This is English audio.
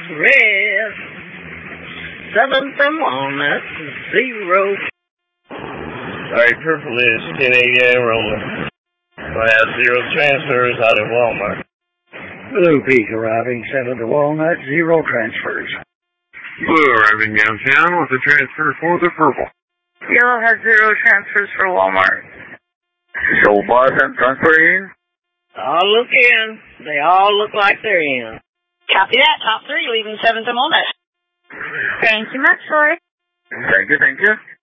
red. 7th and Walnut, 0. Sorry, purple is 1088 Roman. I have 0 transfers out of Walmart. Blue Peak arriving 7 to Walnut, 0 transfers. Blue arriving downtown with a transfer for the purple. Yellow has 0 transfers for Walmart. Show button transferring. All look in. They all look like they're in. Copy that. Top 3 leaving 7th and Walnut. Thank you much, Troy. Thank you.